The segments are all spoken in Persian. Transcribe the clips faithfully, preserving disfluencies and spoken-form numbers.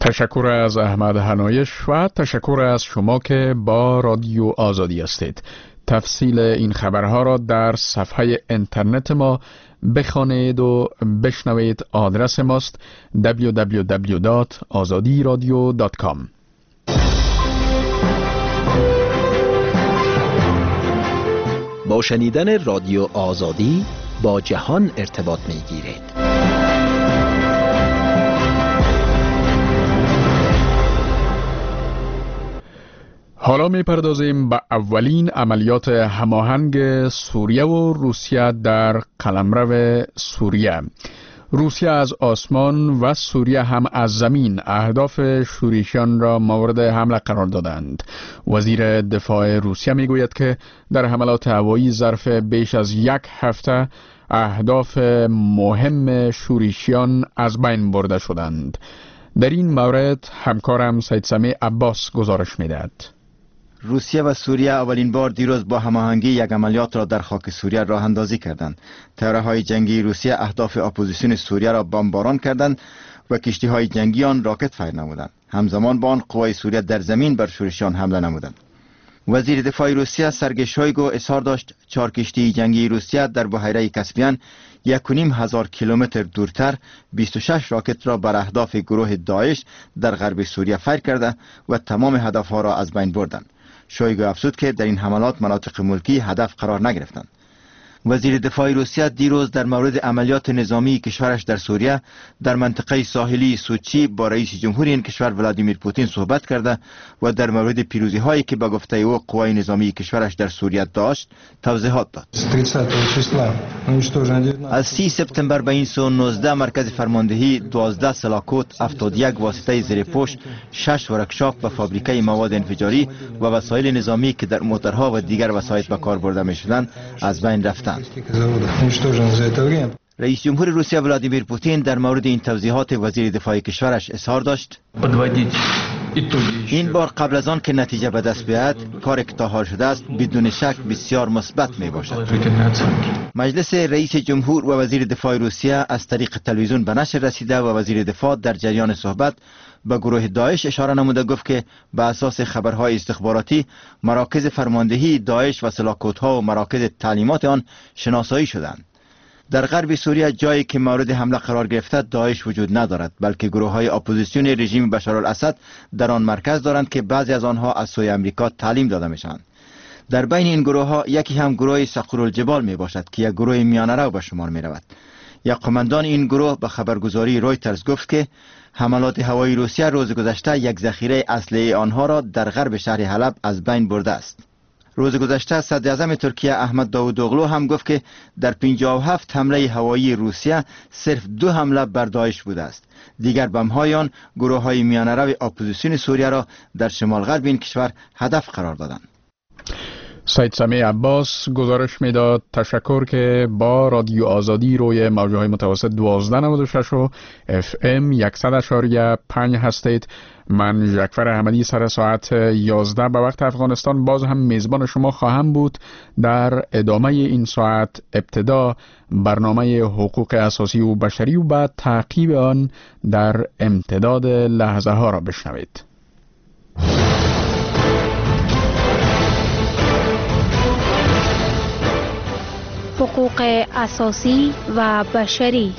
تشکر از احمد حنایش و تشکر از شما که با رادیو آزادی هستید. تفصیل این خبرها را در صفحه اینترنت ما بخوانید و بشنوید. آدرس ماست دبلیو دبلیو دبلیو دات آزادی رادیو دات کام. با شنیدن رادیو آزادی با جهان ارتباط می گیرید. حالا می پردازیم به اولین عملیات هماهنگ سوریه و روسیه در قلمرو سوریه. روسیه از آسمان و سوریه هم از زمین اهداف شورشیان را مورد حمله قرار دادند. وزیر دفاع روسیه می گوید که در حملات هوایی ظرف بیش از یک هفته اهداف مهم شورشیان از بین برده شدند. در این مورد همکارم سید سمیع عباس گزارش می دهد. روسیه و سوریه اولین بار دیروز با هماهنگی یک عملیات را در خاک سوریه راه اندازی کردند. طیاره‌های جنگی روسیه اهداف اپوزیسیون سوریه را بمباران کردند و کشتی‌های جنگی آن راکت فایر نمودند. همزمان با آن قوای سوریه در زمین بر شورشیان حمله نمودند. وزیر دفاع روسیه سرگئی شویگو اظهار داشت چهار کشتی جنگی روسیه در بحیره کاسپیان یک و نیم هزار کیلومتر دورتر بیست و شش راکت را بر اهداف گروه داعش در غرب سوریه فایر کرده و تمام هدفها را از بین بردند. شویگو افزود که در این حملات مناطق ملکی هدف قرار نگرفتند. وزیر دفاع روسیه دیروز در مورد عملیات نظامی کشورش در سوریه در منطقه ساحلی سوچی با رئیس جمهور این کشور ولادیمیر پوتین صحبت کرده و در مورد پیروزی هایی که به گفته او قوای نظامی کشورش در سوریه داشت توضیحات داد. از سی سپتامبر به این سو نوزده مرکز فرماندهی، دوازده سلاکوت، هفتاد و یک واسطه زیرپوش، شش ورکشاپ و فابریکه مواد انفجاری و وسایل نظامی که در موترها و دیگر وسایل به کار برده می شدند از بین رفتند. رئیس جمهور روسیه ولادیمیر پوتین در مورد این توضیحات وزیر دفاع کشورش اظهار داشت این بار قبل از آن که نتیجه به دست بیاید کار که تا حال شده است بدون شک بسیار مثبت می باشد. مجلس رئیس جمهور و وزیر دفاع روسیه از طریق تلویزیون به نشر رسیده و وزیر دفاع در جریان صحبت به گروه داعش اشاره نموده گفت که به اساس خبرهای استخباراتی مراکز فرماندهی داعش و سلاکوت‌ها و مراکز تعلیمات آن شناسایی شدند. در غرب سوریه جایی که مورد حمله قرار گرفته داعش وجود ندارد، بلکه گروه‌های اپوزیسیون رژیم بشارالاسد در آن مرکز دارند که بعضی از آنها از سوی امریکا تعلیم داده میشوند. در بین این گروه‌ها یکی هم گروه صقرالجبال می باشد که یک گروه میانه‌رو به شمار می رود. یک قماندان این گروه به خبرگزاری رویترز گفت که حملات هوایی روسیه روز گذشته یک ذخیره اسلحه آنها را در غرب شهر حلب از بین برده است. روز گذشته صدر اعظم ترکیه احمد داوودوغلو هم گفت که در پنجاه و هفت حمله هوایی روسیه صرف دو حمله بر داعش بوده است. دیگر بم‌های آن گروه‌های میانه‌رو اپوزیسیون سوریه را در شمال غرب این کشور هدف قرار دادند. سید سمیع عباس گزارش میداد. تشکر که با رادیو آزادی روی موج‌های متوسط دوازده نود و شش و اف ام صد اشاری پنج هستید. من جعفر احمدی سر ساعت یازده به وقت افغانستان باز هم میزبان شما خواهم بود. در ادامه این ساعت ابتدا برنامه حقوق اساسی و بشری و بعد تعقیب آن در امتداد لحظه ها را بشنوید. حقوق اساسی و بشری.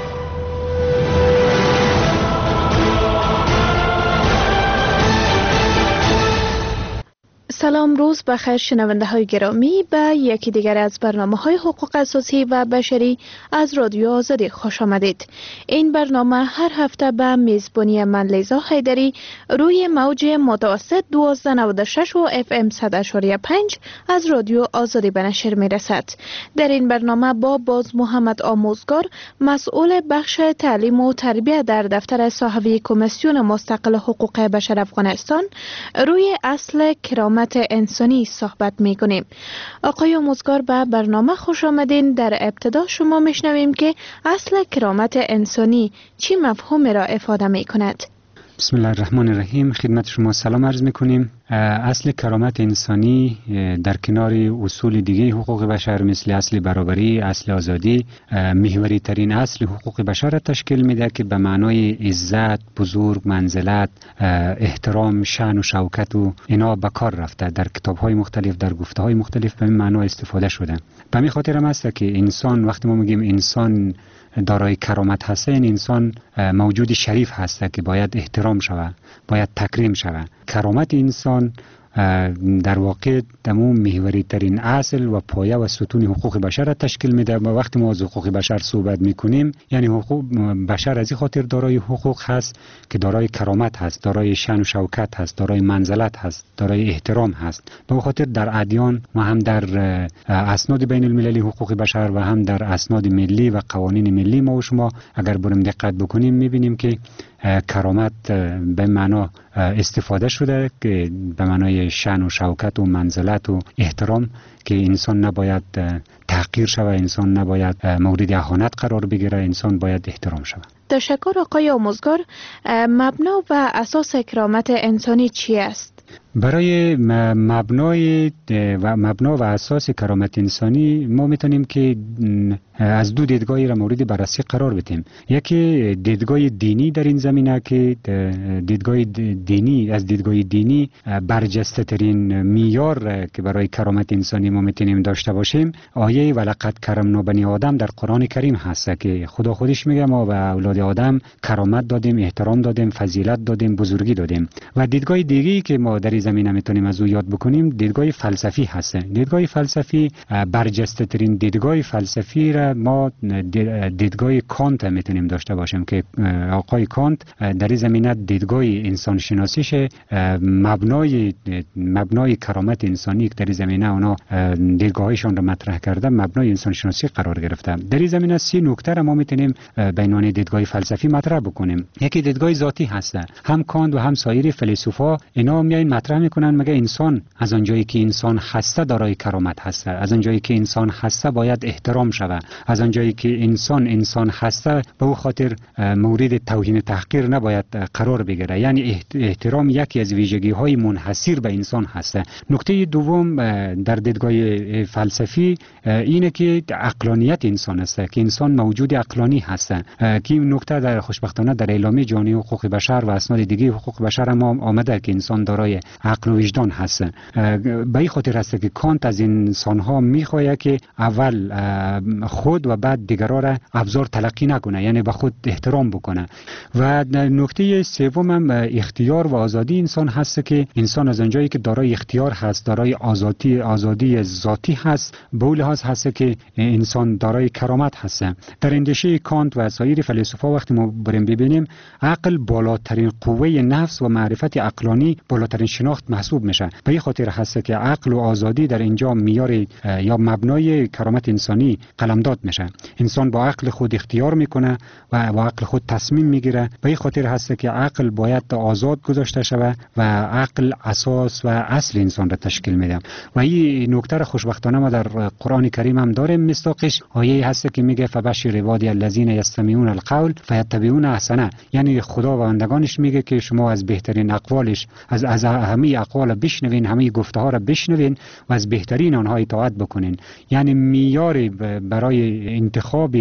سلام، روز بخیر شنونده های گرامی. به یکی دیگر از برنامه های حقوق اساسی و بشری از رادیو آزادی خوش آمدید. این برنامه هر هفته به میزبانی من لیزا حیدری روی موج متوسط دوازده نود و شش و اف ام صد اشاری پنج از رادیو آزادی به نشر می رسد. در این برنامه با باز محمد آموزگار، مسئول بخش تعلیم و تربیت در دفتر صاحبی کمیسیون مستقل حقوق بشر افغانستان، روی اصل کرامت انسانی صحبت می کنیم. آقای آموزگار به برنامه خوش آمدین. در ابتدا شما می شنویم که اصل کرامت انسانی چی مفهومی را افاده می کند؟ بسم الله الرحمن الرحیم. خدمت شما سلام عرض می کنیم. اصل کرامت انسانی در کنار اصول دیگه حقوق بشر مثل اصل برابری، اصل آزادی، محوری ترین اصل حقوق بشر را تشکیل میده که به معنای عزت، بزرگ، منزلت، احترام، شأن و شوکت و اینا به کار رفته. در کتاب‌های مختلف، در گفته‌های مختلف به این معنا استفاده شده. به همین خاطر هم است که انسان، وقتی ما میگیم انسان دارای کرامت هست، این انسان موجود شریف هست که باید احترام شود، باید تکریم شود. کرامت انسان در واقع تمام محوری ترین اصل و پایه و ستون حقوق بشر را تشکیل میده. و وقتی ما از حقوق بشر صحبت میکنیم، یعنی حقوق بشر از این خاطر دارای حقوق هست که دارای کرامت هست، دارای شأن و شوکت هست، دارای منزلت هست، دارای احترام هست. به خاطر در ادیان و هم در اسناد بین المللی حقوق بشر و هم در اسناد ملی و قوانین ملی ما و شما اگر بریم دقت بکنیم میبینیم که کرامت به معنا استفاده شده که به معنای شأن و شوکت و منزلت و احترام، که انسان نباید تحقیر شود، انسان نباید مورد اهانت قرار بگیره، انسان باید احترام شود. تشکر آقای آموزگار. مبنا و اساس کرامت انسانی چی است؟ برای مبنای و مبنا و اساس کرامت انسانی ما میتونیم که از دو دیدگاهی را مورد بررسی قرار بدیم. یکی دیدگاه دینی در این زمینه که دیدگاه دینی، از دیدگاه دینی برجسته ترین معیار که برای کرامت انسانی ما میتونیم داشته باشیم آیه ولقد کرمنا بنی آدم در قرآن کریم هست که خدا خودش میگه ما به اولاد آدم کرامت دادیم، احترام دادیم، فضیلت دادیم، بزرگی دادیم. و دیدگاه دیگه‌ای که ما در این زمینه میتونیم از او یاد بکنیم دیدگاه فلسفی هست. دیدگاه فلسفی برجسته ترین دیدگاه فلسفی را ما دیدگاه کانت میتونیم داشته باشیم که آقای کانت در این زمینه دیدگاه انسان شناسیش مبنای مبنای کرامت انسانی که در این زمینه اونا دیدگاهشون را مطرح کرده مبنای انسان شناسی قرار گرفته. در این زمینه سی نکته را ما میتونیم به عنوان دیدگاه فلسفی مطرح بکنیم. یکی دیدگاه ذاتی هست. هم کانت و هم سایر فیلسوفا اینا میاین مطرح میکنن مگه انسان از آنجایی که انسان هسته دارای کرامت هسته، از آنجایی که انسان هسته باید احترام شود، از آنجایی که انسان انسان هسته به او خاطر مورد توهین تحقیر نباید قرار بگیره. یعنی احترام یکی از ویژگی های منحصر به انسان هسته. نکته دوم در دیدگاه فلسفی اینه که عقلانیت انسان است، که انسان موجود عقلانی هست. که این نکته در خوشبختانه در اعلامیه جهانی حقوق بشر و اسناد دیگه حقوق بشر هم آمده که انسان دارای عقل و وجدان هست. به این خاطر است که کانت از انسان ها میخواهد که اول خود و بعد دیگران را ابزار تلقی نکنه، یعنی به خود احترام بکنه. و نکته سوم هم اختیار و آزادی انسان هست که انسان از آنجایی که دارای اختیار هست، دارای آزادی آزادی ذاتی هست، به اون لحاظ هست که انسان دارای کرامت هست. در اندیشه کانت و سایر فیلسوفا وقتی ما بریم ببینیم عقل بالاترین قوه نفس و معرفت عقلانی بالاترین شناخت محسوب میشه. به این خاطر هست که عقل و آزادی در اینجا معیار یا مبنای کرامت انسانی قلمداد میشه. انسان با عقل خود اختیار میکنه و با عقل خود تصمیم میگیره. به این خاطر هست که عقل باید آزاد گذاشته شود و عقل اساس و اصل انسان را تشکیل میده. و این نکته را خوشبختانه ما در قرآن کریم هم داریم. مستاقش آیه هست که میگه فبشر عبادی الذین یستمعون القول فیتبعون احسنه. یعنی خدا و بندگانش میگه که شما از بهترین اقوالش از از همه اقوال بشنوین، همه گفته ها را بشنوین و از بهترین آنها اطاعت بکنین. یعنی معیار برای انتخاب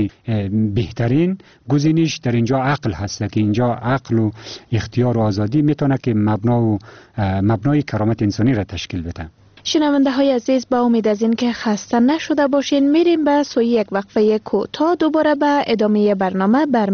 بهترین گزینش در اینجا عقل هست که اینجا عقل و اختیار و آزادی میتونه که مبنا و مبنای کرامت انسانی را تشکیل بده. شنونده های عزیز، با امید از این که خسته نشده باشین میریم به سوی یک وقفه کوتاه، دوباره به ادامه برنامه بر